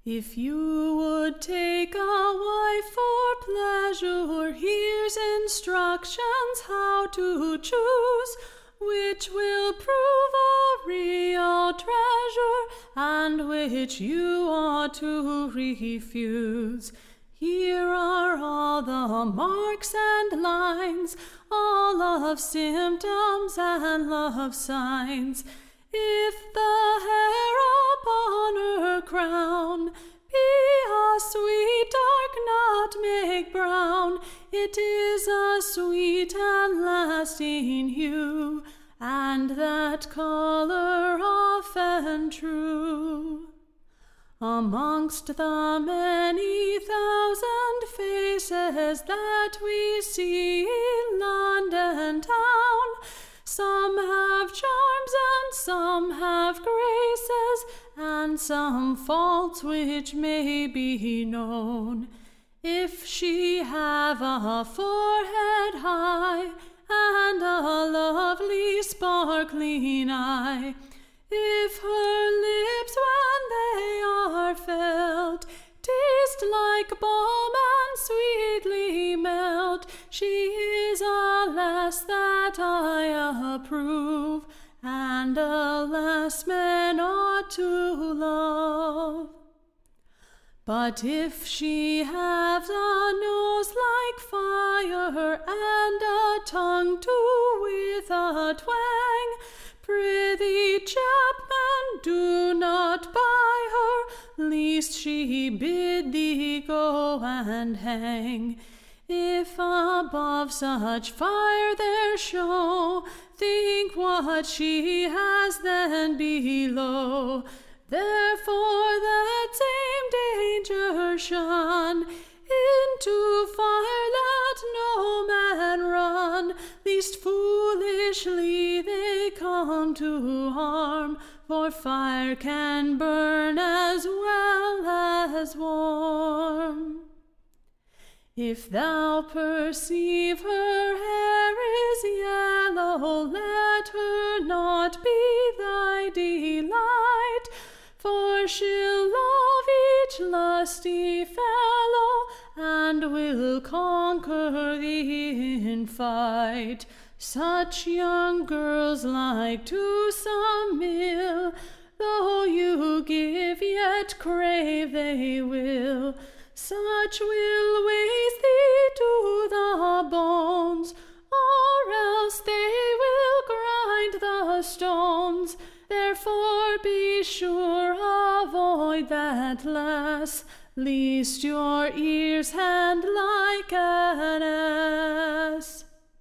If you would take a wife for pleasure, here's instructions how to choose, which will prove a real treasure, and which you ought to refuse. Here are all the marks and lines, all of symptoms and love signs. If the hair upon her crown be a sweet dark nutmeg brown, it is a sweet and lasting hue, and that color often true. Amongst the many thousand faces that we see in London town, some have charms and some have graces, and some faults which may be known. If she have a forehead high, and a lovely sparkling eye, if her lips when they are felt taste like balm and sweetly melt, she is a lass that I approve, and a lass men ought to love. But if she have a nose like fire, and a tongue too with a twang, prithee, chapman, do not buy her, lest she bid thee go and hang. If above such fire there show, think what she has then below. Therefore that same danger shun, into fire let no man run, lest foolishly they come to harm, for fire can burn as well as warm. If thou perceive her hair is yellow, let her not be thy delight, for she'll love each lusty fellow, and will conquer thee in fight. Such young girls like to some mill, though you give yet crave they will. Such will waste thee to the bones, or else they will grind the stones. Therefore be sure avoid that lass, lest your ears hand like an ass.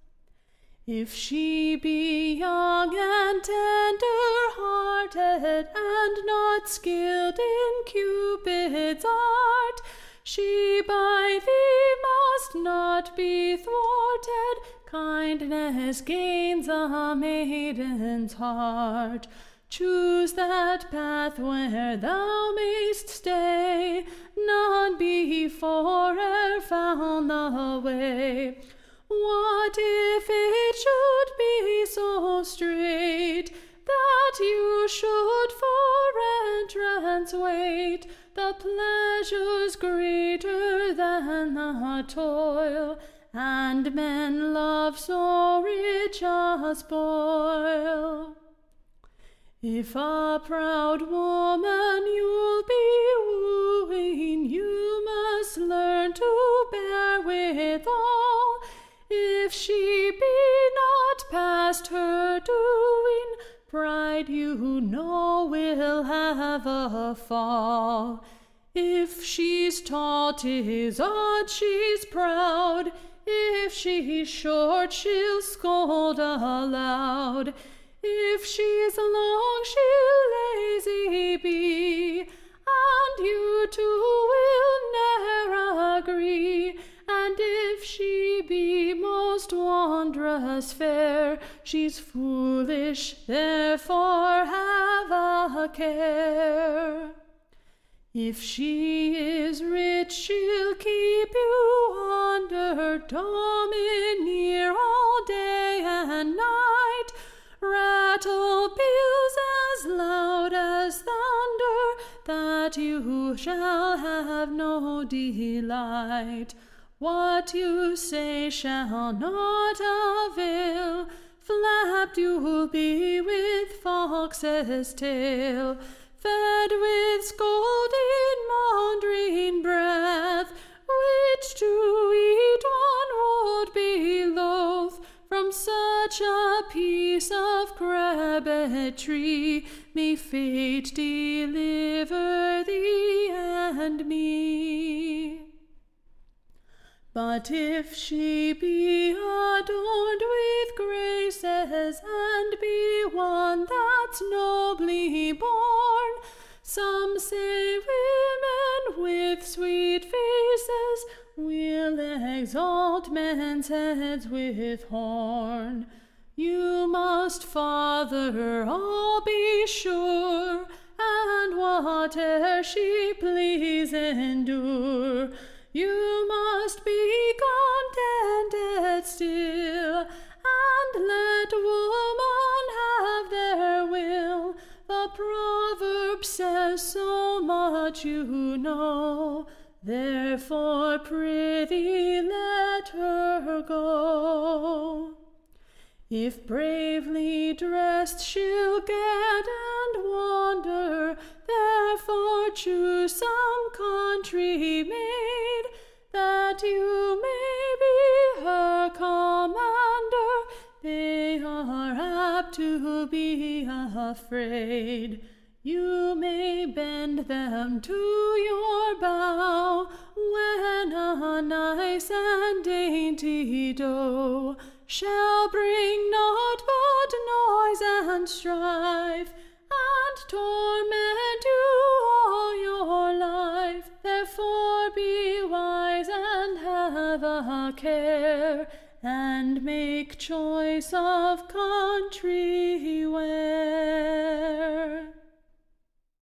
If she be young and tender-hearted, and not skilled in Cupid's art, she by thee must not be thwarted. Kindness gains a maiden's heart. Choose that path where thou mayst stay, none before e'er found the way. What if it should be so straight that you should for entrance wait? The pleasure's greater than the toil, and men love so rich a spoil. If a proud woman you'll be wooing, you must learn to bear withal. If she be not past her doing, pride you know will have a fall. If she's tall, 'tis odd she's proud. If she's short, she'll scold aloud. If she's long, she'll lazy be, and you two will ne'er agree. And if she be most wondrous fair, she's foolish, therefore have a care. If she is rich, she'll keep you under domineer all day and night, rattle peals as loud as thunder, that that you shall have no delight. What you say shall not avail, flapped you'll be with fox's tail, fed with scolding, maundering breath, which to eat one would be loath. From such a piece of crabbedry may fate deliver thee and me. But if she be adorned with graces, and be one that's nobly born, some say women with sweet faces will exalt men's heads with horn. You must, Father, all be sure, and whate'er she please endure. You must be contented still, and let woman have their will. The proverb says so much you know, therefore prithee let her go. If bravely dressed she'll get and wander, therefore choose some country maid, that you may be her commander. They are apt to be afraid. You may bend them to your bow, when a nice and dainty doe shall bring naught but noise and strife, and torment you all your life. Therefore be wise and have a care, and make choice of country